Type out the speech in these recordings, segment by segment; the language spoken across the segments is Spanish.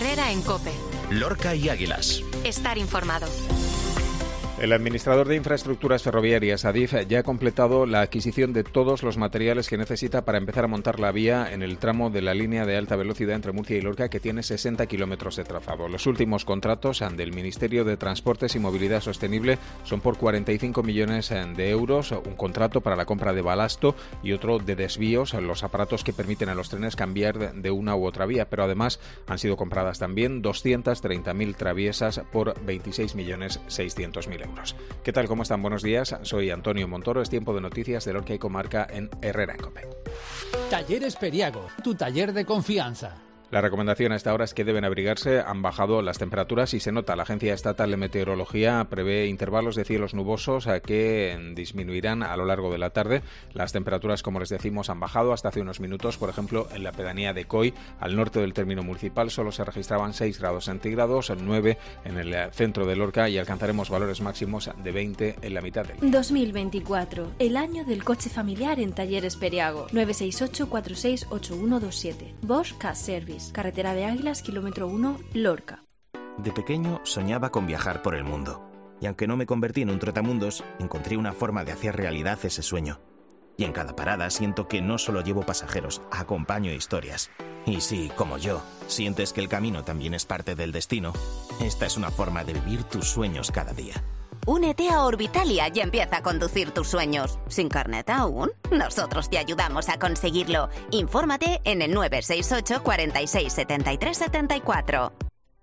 Herrera en COPE. Lorca y Águilas. Estar informado. El administrador de infraestructuras ferroviarias, Adif, ya ha completado la adquisición de todos los materiales que necesita para empezar a montar la vía en el tramo de la línea de alta velocidad entre Murcia y Lorca, que tiene 60 kilómetros de trazado. Los últimos contratos del Ministerio de Transportes y Movilidad Sostenible son por 45 millones de euros, un contrato para la compra de balasto y otro de desvíos, los aparatos que permiten a los trenes cambiar de una u otra vía, pero además han sido compradas también 230.000 traviesas por 26.600.000 euros. ¿Qué tal? ¿Cómo están? Buenos días. Soy Antonio Montoro. Es tiempo de noticias de Lorca y Comarca en Herrera en COPE. Talleres Periago, tu taller de confianza. La recomendación a esta hora es que deben abrigarse. Han bajado las temperaturas y se nota. La Agencia Estatal de Meteorología prevé intervalos de cielos nubosos que disminuirán a lo largo de la tarde. Las temperaturas, como les decimos, han bajado hasta hace unos minutos. Por ejemplo, en la pedanía de Coy, al norte del término municipal, solo se registraban 6 grados centígrados, 9 en el centro de Lorca, y alcanzaremos valores máximos de 20 en la mitad del día. 2024, el año del coche familiar en Talleres Periago. 968-468127. Bosch Car Service. Carretera de Águilas, kilómetro 1, Lorca. De pequeño soñaba con viajar por el mundo. Y aunque no me convertí en un trotamundos, encontré una forma de hacer realidad ese sueño. Y en cada parada siento que no solo llevo pasajeros, acompaño historias. Y si, como yo, sientes que el camino también es parte del destino, esta es una forma de vivir tus sueños cada día. Únete a Orbitalia y empieza a conducir tus sueños. ¿Sin carnet aún? Nosotros te ayudamos a conseguirlo. Infórmate en el 968 46 73 74.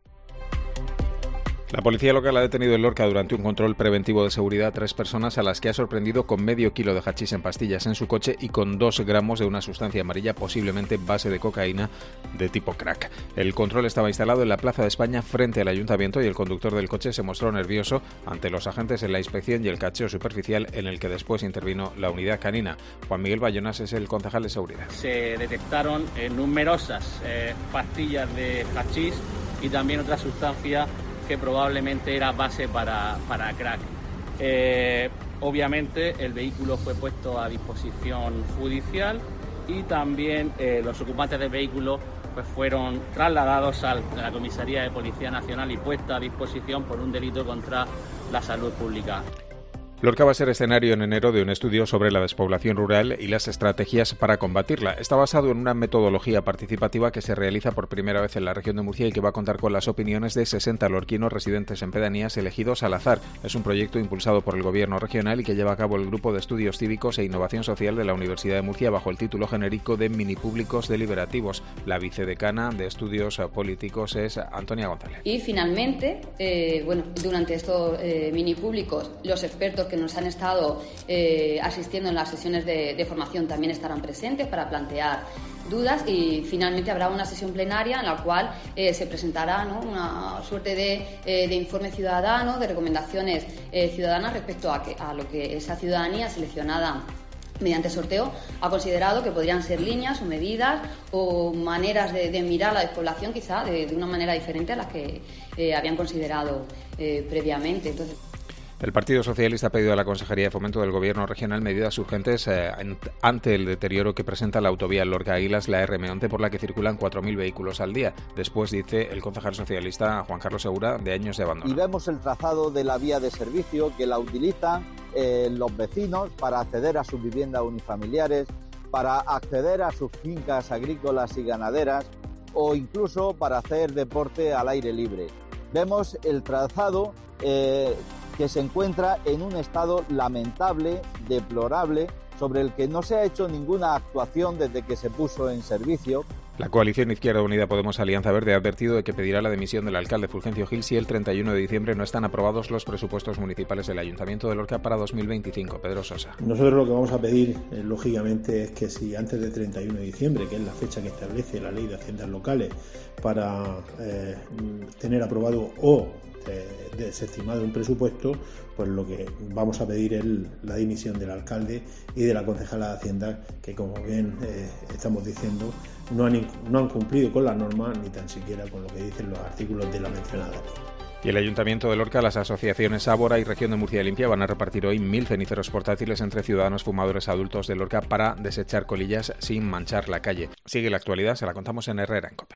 La policía local ha detenido en Lorca durante un control preventivo de seguridad a 3 personas a las que ha sorprendido con medio kilo de hachís en pastillas en su coche y con 2 gramos de una sustancia amarilla, posiblemente base de cocaína de tipo crack. El control estaba instalado en la Plaza de España frente al ayuntamiento y el conductor del coche se mostró nervioso ante los agentes en la inspección y el cacheo superficial, en el que después intervino la unidad canina. Juan Miguel Bayonas es el concejal de seguridad. Se detectaron numerosas pastillas de hachís y también otra sustancia que probablemente era base para crack. Obviamente el vehículo fue puesto a disposición judicial y también los ocupantes del vehículo pues fueron trasladados a la Comisaría de Policía Nacional y puesta a disposición por un delito contra la salud pública. Lorca va a ser escenario en enero de un estudio sobre la despoblación rural y las estrategias para combatirla. Está basado en una metodología participativa que se realiza por primera vez en la región de Murcia y que va a contar con las opiniones de 60 lorquinos residentes en pedanías elegidos al azar. Es un proyecto impulsado por el Gobierno regional y que lleva a cabo el Grupo de Estudios Cívicos e Innovación Social de la Universidad de Murcia bajo el título genérico de Minipúblicos Deliberativos. La vicedecana de Estudios Políticos es Antonia González. Y finalmente, durante estos minipúblicos, los expertos que nos han estado asistiendo en las sesiones de formación también estarán presentes para plantear dudas, y finalmente habrá una sesión plenaria en la cual se presentará, ¿no?, una suerte de informe ciudadano, de recomendaciones ciudadanas respecto a lo que esa ciudadanía seleccionada mediante sorteo ha considerado que podrían ser líneas o medidas o maneras de mirar la despoblación, quizá de una manera diferente a las que habían considerado previamente. Entonces, el Partido Socialista ha pedido a la Consejería de Fomento del Gobierno regional medidas urgentes ante el deterioro que presenta la autovía Lorca-Águilas, la RM11, por la que circulan 4.000 vehículos al día. Después, dice el concejal socialista Juan Carlos Segura, de años de abandono. Y vemos el trazado de la vía de servicio que la utilizan los vecinos para acceder a sus viviendas unifamiliares, para acceder a sus fincas agrícolas y ganaderas o incluso para hacer deporte al aire libre. Vemos el trazado que se encuentra en un estado lamentable, deplorable, sobre el que no se ha hecho ninguna actuación desde que se puso en servicio. La coalición Izquierda Unida Podemos Alianza Verde ha advertido de que pedirá la dimisión del alcalde Fulgencio Gil si el 31 de diciembre no están aprobados los presupuestos municipales del Ayuntamiento de Lorca para 2025. Pedro Sosa. Nosotros lo que vamos a pedir, lógicamente, es que si antes del 31 de diciembre, que es la fecha que establece la Ley de Haciendas Locales para tener aprobado o desestimado un presupuesto, pues lo que vamos a pedir es la dimisión del alcalde y de la concejala de Hacienda, que, como bien estamos diciendo, no han cumplido con las normas ni tan siquiera con lo que dicen los artículos de la mencionada ley. Y el Ayuntamiento de Lorca, las asociaciones Ábora y Región de Murcia Limpia van a repartir hoy 1.000 ceniceros portátiles entre ciudadanos fumadores adultos de Lorca para desechar colillas sin manchar la calle. Sigue la actualidad, se la contamos en Herrera en COPE.